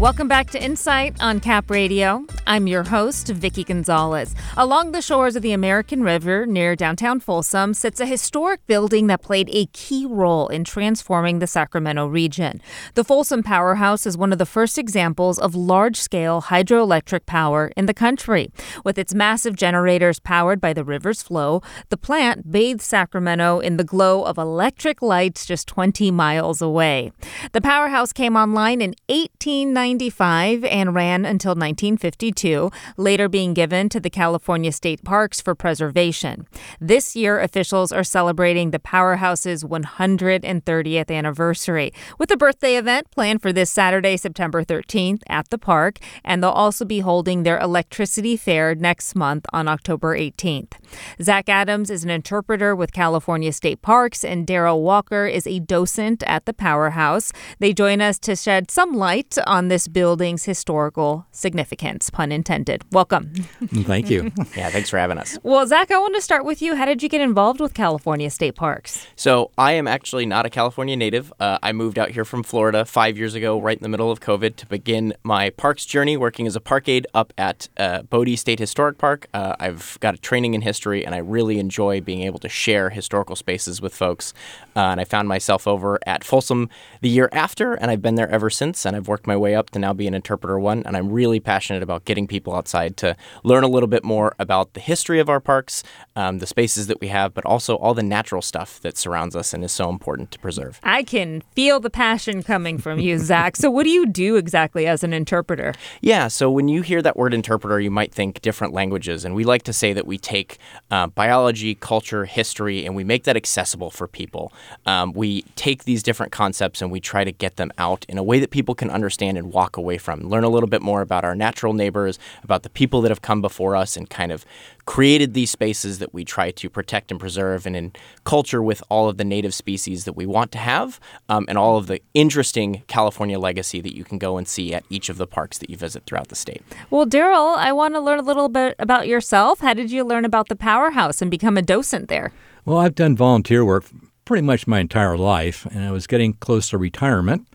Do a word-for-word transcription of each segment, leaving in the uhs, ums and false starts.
Welcome back to Insight on Cap Radio. I'm your host, Vicky Gonzalez. Along the shores of the American River near downtown Folsom sits a historic building that played a key role in transforming the Sacramento region. The Folsom Powerhouse is one of the first examples of large-scale hydroelectric power in the country. With its massive generators powered by the river's flow, the plant bathed Sacramento in the glow of electric lights just twenty miles away. The powerhouse came online in eighteen ninety-five and ran until nineteen fifty-two, later being given to the California State Parks for preservation. This year, officials are celebrating the powerhouse's one hundred thirtieth anniversary, with a birthday event planned for this Saturday, September thirteenth at the park, and they'll also be holding their electricity fair next month on October eighteenth. Zach Adams is an interpreter with California State Parks, and Daryl Walker is a docent at the powerhouse. They join us to shed some light on this building's historical significance, pun intended. Welcome. Thank you. Yeah, thanks for having us. Well, Zach, I want to start with you. How did you get involved with California State Parks? So I am actually not a California native. Uh, I moved out here from Florida five years ago, right in the middle of COVID, to begin my parks journey, working as a park aide up at uh, Bodie State Historic Park. Uh, I've got a training in history, and I really enjoy being able to share historical spaces with folks. Uh, and I found myself over at Folsom the year after, and I've been there ever since, and I've worked my way up to now be an interpreter one, and I'm really passionate about getting people outside to learn a little bit more about the history of our parks, um, the spaces that we have, but also all the natural stuff that surrounds us and is so important to preserve. I can feel the passion coming from you, Zach. So what do you do exactly as an interpreter? Yeah, so when you hear that word interpreter, you might think different languages, and we like to say that we take uh, biology, culture, history, and we make that accessible for people. Um, we take these different concepts and we try to get them out in a way that people can understand and walk away from. Learn a little bit more about our natural neighbors, about the people that have come before us and kind of created these spaces that we try to protect and preserve, and in culture with all of the native species that we want to have, um, and all of the interesting California legacy that you can go and see at each of the parks that you visit throughout the state. Well, Daryl, I want to learn a little bit about yourself. How did you learn about the powerhouse and become a docent there? Well, I've done volunteer work pretty much my entire life, and I was getting close to retirement,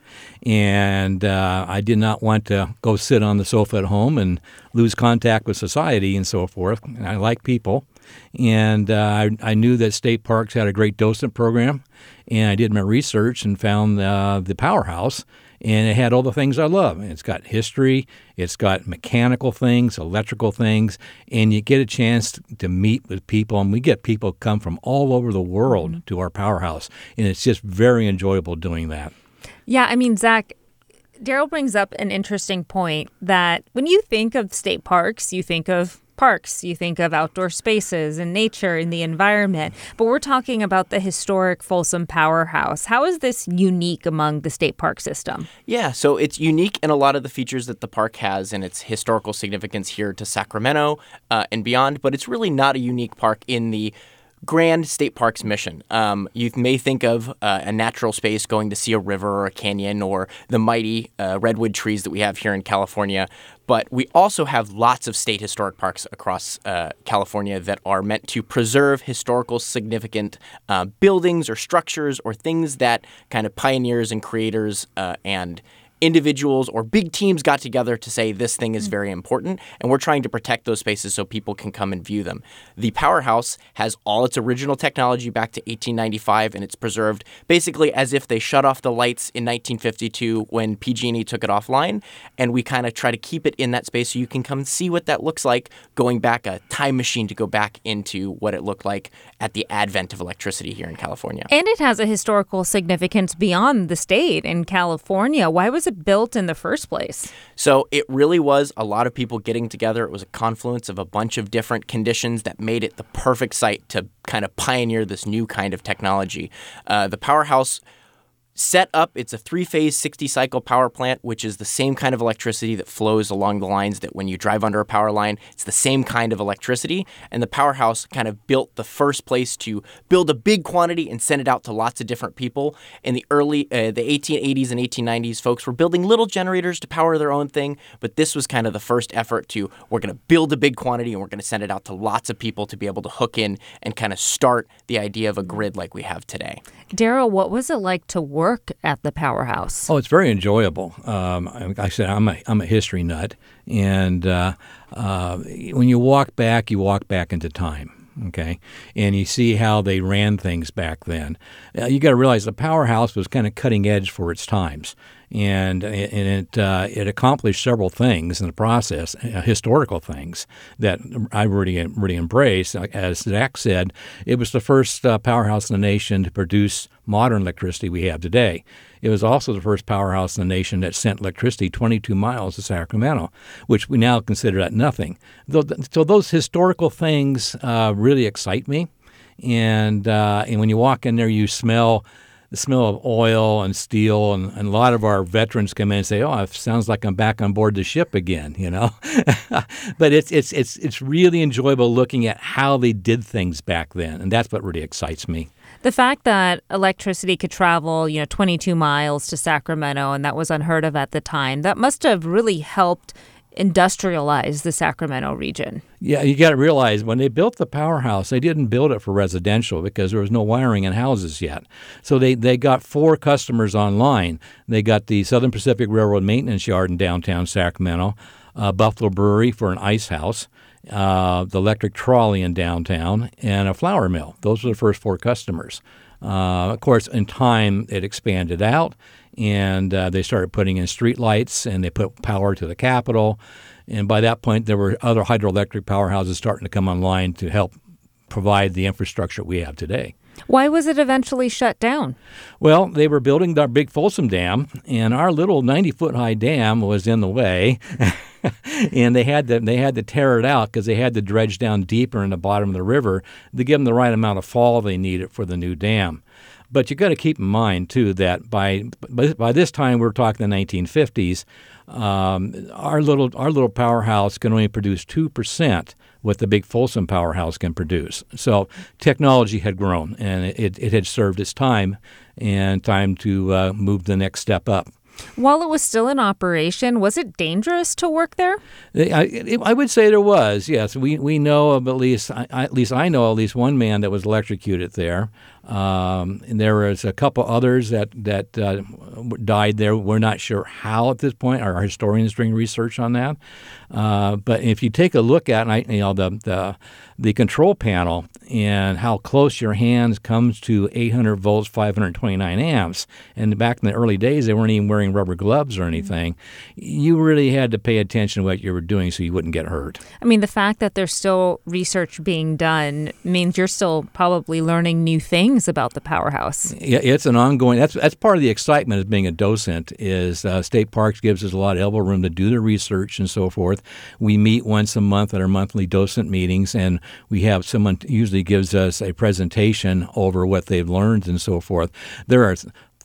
and uh, I did not want to go sit on the sofa at home and lose contact with society and so forth. And I like people, and uh, I, I knew that state parks had a great docent program, and I did my research and found uh, the powerhouse, and it had all the things I love. It's got history, it's got mechanical things, electrical things, and you get a chance to meet with people. And we get people come from all over the world mm-hmm. to our powerhouse, and it's just very enjoyable doing that. Yeah, I mean, Zach, Daryl brings up an interesting point that when you think of state parks, you think of parks, you think of outdoor spaces and nature and the environment, but we're talking about the historic Folsom Powerhouse. How is this unique among the state park system? Yeah, so it's unique in a lot of the features that the park has and its historical significance here to Sacramento uh, and beyond, but it's really not a unique park in the grand state parks mission. Um, you may think of uh, a natural space going to see a river or a canyon or the mighty uh, redwood trees that we have here in California. But we also have lots of state historic parks across uh, California that are meant to preserve historical significant uh, buildings or structures or things that kind of pioneers and creators uh, and individuals or big teams got together to say this thing is very important, and we're trying to protect those spaces so people can come and view them. The powerhouse has all its original technology back to eighteen ninety-five, and it's preserved basically as if they shut off the lights in nineteen fifty-two when P G and E took it offline, and we kind of try to keep it in that space so you can come see what that looks like, going back a time machine to go back into what it looked like at the advent of electricity here in California. And it has a historical significance beyond the state in California. Why was it built in the first place? So it really was a lot of people getting together. It was a confluence of a bunch of different conditions that made it the perfect site to kind of pioneer this new kind of technology. Uh, the powerhouse set up, it's a three-phase sixty-cycle power plant, which is the same kind of electricity that flows along the lines that when you drive under a power line, it's the same kind of electricity. And the powerhouse kind of built the first place to build a big quantity and send it out to lots of different people. In the early, uh, the eighteen eighties and eighteen nineties, folks were building little generators to power their own thing, but this was kind of the first effort to, we're going to build a big quantity and we're going to send it out to lots of people to be able to hook in and kind of start the idea of a grid like we have today. Daryl, what was it like to work work at the powerhouse? Oh, it's very enjoyable. Um, like I said, I'm a I'm a history nut, and uh, uh, when you walk back, you walk back into time. Okay, and you see how they ran things back then. Uh, you got to realize the powerhouse was kind of cutting edge for its times, and and it uh, it accomplished several things in the process, uh, historical things that I really really embrace. As Zach said, it was the first uh, powerhouse in the nation to produce modern electricity we have today. It was also the first powerhouse in the nation that sent electricity twenty-two miles to Sacramento, which we now consider that nothing. So those historical things uh, really excite me. And uh, and when you walk in there, you smell the smell of oil and steel, and, and a lot of our veterans come in and say, "Oh, it sounds like I'm back on board the ship again," you know. But it's it's it's it's really enjoyable looking at how they did things back then, and that's what really excites me. The fact that electricity could travel, you know, twenty-two miles to Sacramento, and that was unheard of at the time, that must have really helped industrialize the Sacramento region. Yeah, you got to realize when they built the powerhouse, they didn't build it for residential because there was no wiring in houses yet. So they, they got four customers online. They got the Southern Pacific Railroad Maintenance Yard in downtown Sacramento, uh, Buffalo Brewery for an ice house, uh, the electric trolley in downtown, and a flour mill. Those were the first four customers. Uh, of course, in time, it expanded out, and uh, they started putting in street lights, and they put power to the Capitol. And by that point, there were other hydroelectric powerhouses starting to come online to help provide the infrastructure we have today. Why was it eventually shut down? Well, they were building our big Folsom Dam, and our little ninety-foot-high dam was in the way. And they had to they had to tear it out because they had to dredge down deeper in the bottom of the river to give them the right amount of fall they needed for the new dam. But you got to keep in mind too that by by this time we're talking the nineteen fifties, um, our little our little powerhouse can only produce two percent what the big Folsom powerhouse can produce. So technology had grown, and it it had served its time, and time to uh, move the next step up. While it was still in operation, was it dangerous to work there? I, I would say there was, yes. We we know of at least, I, at least I know at least one man that was electrocuted there. Um, and there was a couple others that, that uh, died there. We're not sure how at this point. Our historians doing research on that. Uh, but if you take a look at I, you know the, the the control panel and how close your hands comes to eight hundred volts, five hundred twenty-nine amps, and back in the early days they weren't even wearing rubber gloves or anything, you really had to pay attention to what you were doing so you wouldn't get hurt. I mean, the fact that there's still research being done means you're still probably learning new things about the powerhouse. Yeah, it's an ongoing, that's that's part of the excitement of being a docent is uh, State Parks gives us a lot of elbow room to do the research and so forth. We meet once a month at our monthly docent meetings, and we have someone usually gives us a presentation over what they've learned and so forth. There are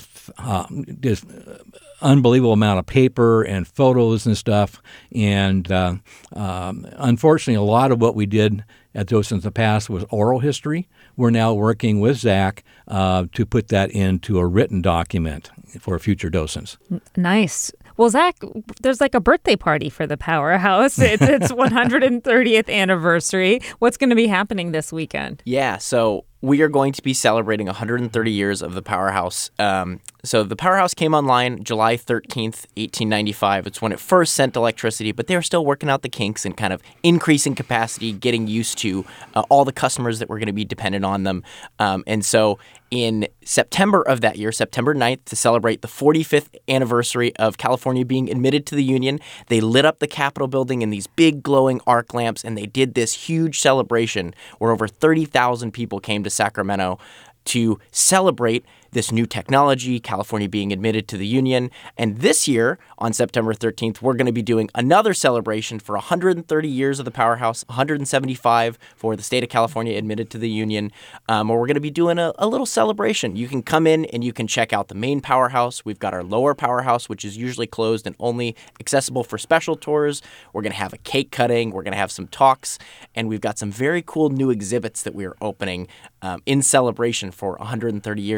uh, just unbelievable amount of paper and photos and stuff, and uh, um, unfortunately, a lot of what we did at Docents in the past was oral history. We're now working with Zach uh, to put that into a written document for future docents. Nice. Well, Zach, there's like a birthday party for the powerhouse. It's its one hundred thirtieth anniversary. What's going to be happening this weekend? Yeah, so we are going to be celebrating one hundred thirty years of the powerhouse. Um, so the powerhouse came online July thirteenth, eighteen ninety-five. It's when it first sent electricity, but they were still working out the kinks and kind of increasing capacity, getting used to uh, all the customers that were going to be dependent on them. Um, and so in September of that year, September ninth, to celebrate the forty-fifth anniversary of California being admitted to the Union, they lit up the Capitol building in these big glowing arc lamps, and they did this huge celebration where over thirty thousand people came to Sacramento to celebrate this new technology, California being admitted to the Union. And this year, on September thirteenth, we're going to be doing another celebration for one hundred thirty years of the powerhouse, one hundred seventy-five for the state of California admitted to the Union, um, where we're going to be doing a, a little celebration. You can come in and you can check out the main powerhouse. We've got our lower powerhouse, which is usually closed and only accessible for special tours. We're going to have a cake cutting. We're going to have some talks. And we've got some very cool new exhibits that we are opening um, in celebration for one hundred thirty years of the Folsom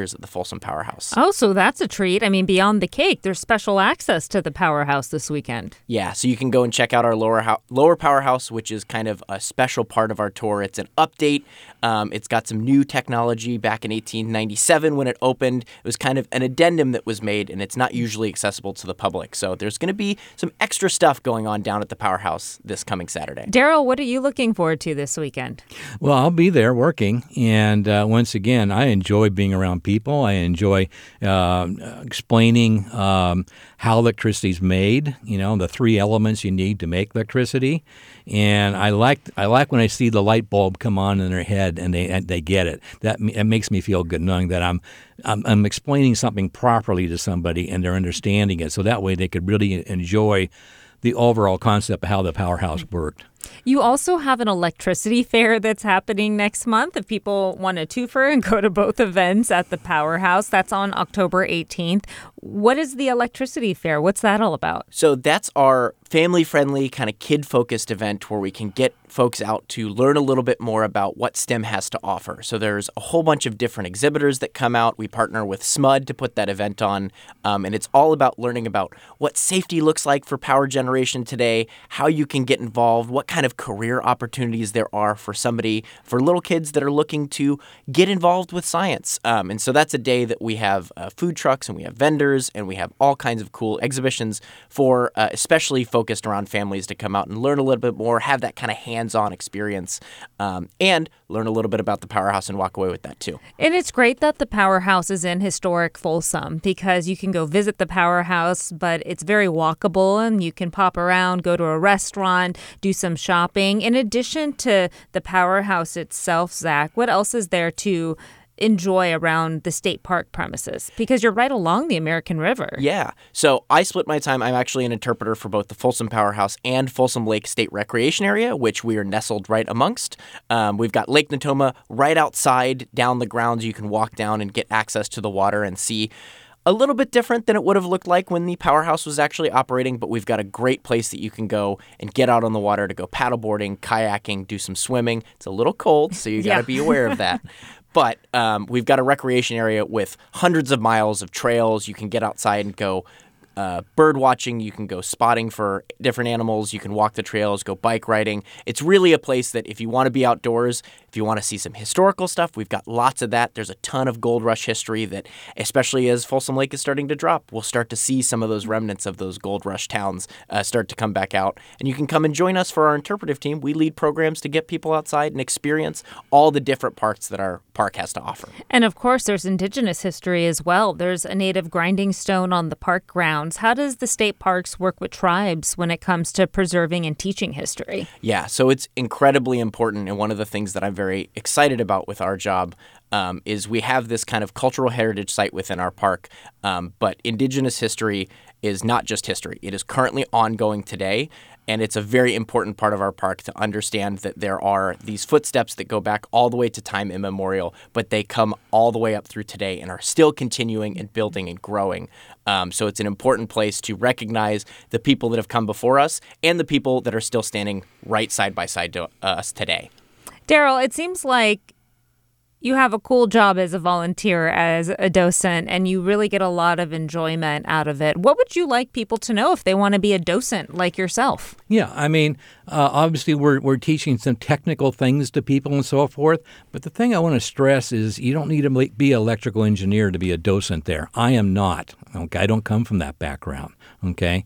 Folsom Powerhouse. Oh, so that's a treat. I mean, beyond the cake, there's special access to the Powerhouse this weekend. Yeah, so you can go and check out our lower ho- lower Powerhouse, which is kind of a special part of our tour. It's an update. Um, it's got some new technology back in eighteen ninety-seven when it opened. It was kind of an addendum that was made, and it's not usually accessible to the public. So there's going to be some extra stuff going on down at the Powerhouse this coming Saturday. Daryl, what are you looking forward to this weekend? Well, I'll be there working, and uh, once again, I enjoy being around people. I enjoy uh, explaining um, how electricity is made. You know, the three elements you need to make electricity, and I like I like when I see the light bulb come on in their head and they and they get it. That it makes me feel good knowing that I'm, I'm I'm explaining something properly to somebody and they're understanding it. So that way they could really enjoy the overall concept of how the Powerhouse worked. You also have an electricity fair that's happening next month. If people want a twofer and go to both events at the Powerhouse, that's on October eighteenth. What is the electricity fair? What's that all about? So that's our family-friendly, kind of kid-focused event where we can get folks out to learn a little bit more about what STEM has to offer. So there's a whole bunch of different exhibitors that come out. We partner with S M U D to put that event on, um, and it's all about learning about what safety looks like for power generation today, how you can get involved, what kind of career opportunities there are for somebody, for little kids that are looking to get involved with science. Um, and so that's a day that we have uh, food trucks and we have vendors and we have all kinds of cool exhibitions for uh, especially focused around families to come out and learn a little bit more, have that kind of hands-on experience, um, and learn a little bit about the Powerhouse and walk away with that too. And it's great that the Powerhouse is in historic Folsom because you can go visit the Powerhouse, but it's very walkable and you can pop around, go to a restaurant, do some shopping. In addition to the Powerhouse itself, Zach, what else is there to enjoy around the state park premises? Because you're right along the American River. Yeah. So I split my time. I'm actually an interpreter for both the Folsom Powerhouse and Folsom Lake State Recreation Area, which we are nestled right amongst. Um, we've got Lake Natoma right outside down the grounds. You can walk down and get access to the water and see a little bit different than it would have looked like when the Powerhouse was actually operating, but we've got a great place that you can go and get out on the water to go paddleboarding, kayaking, do some swimming. It's a little cold, so you got to yeah. be aware of that. But um, we've got a recreation area with hundreds of miles of trails. You can get outside and go uh, bird watching. You can go spotting for different animals. You can walk the trails, go bike riding. It's really a place that if you want to be outdoors, if you want to see some historical stuff, we've got lots of that. There's a ton of Gold Rush history that, especially as Folsom Lake is starting to drop, we'll start to see some of those remnants of those Gold Rush towns uh, start to come back out. And you can come and join us for our interpretive team. We lead programs to get people outside and experience all the different parts that our park has to offer. And of course, there's indigenous history as well. There's a native grinding stone on the park grounds. How does the state parks work with tribes when it comes to preserving and teaching history? Yeah, so it's incredibly important. And one of the things that I'm very excited about with our job um, is we have this kind of cultural heritage site within our park. Um, but indigenous history is not just history. It is currently ongoing today. And it's a very important part of our park to understand that there are these footsteps that go back all the way to time immemorial, but they come all the way up through today and are still continuing and building and growing. Um, so it's an important place to recognize the people that have come before us and the people that are still standing right side by side to us today. Daryl, it seems like you have a cool job as a volunteer, as a docent, and you really get a lot of enjoyment out of it. What would you like people to know if they want to be a docent like yourself? Yeah, I mean, uh, obviously we're we're teaching some technical things to people and so forth, but the thing I want to stress is you don't need to be an electrical engineer to be a docent there. I am not. Okay, I don't come from that background. Okay,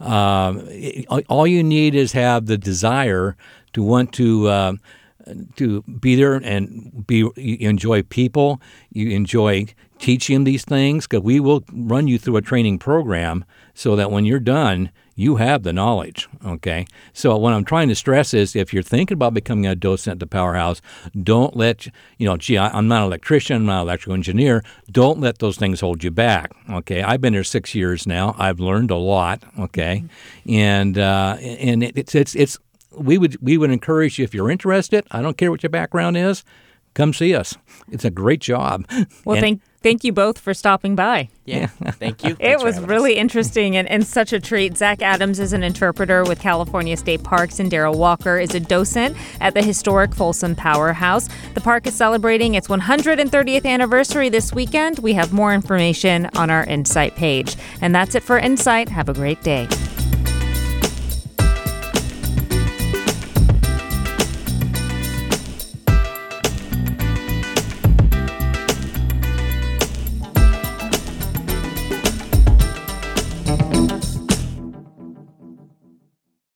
um, it, all you need is have the desire to want to uh, to be there and be you enjoy people, you enjoy teaching these things, because we will run you through a training program so that when you're done, you have the knowledge, okay? So what I'm trying to stress is if you're thinking about becoming a docent at the Powerhouse, don't let, you know, gee, I'm not an electrician, I'm not an electrical engineer. Don't let those things hold you back, okay? I've been here six years now. I've learned a lot, okay? Mm-hmm. And uh, and it's it's it's we would we would encourage you, if you're interested, I don't care what your background is, come see us. It's a great job. Well, and, thank Thank you both for stopping by. Yeah, thank you. It Thanks for was having really us. interesting and, and such a treat. Zach Adams is an interpreter with California State Parks, and Daryl Walker is a docent at the historic Folsom Powerhouse. The park is celebrating its one hundred thirtieth anniversary this weekend. We have more information on our Insight page. And that's it for Insight. Have a great day.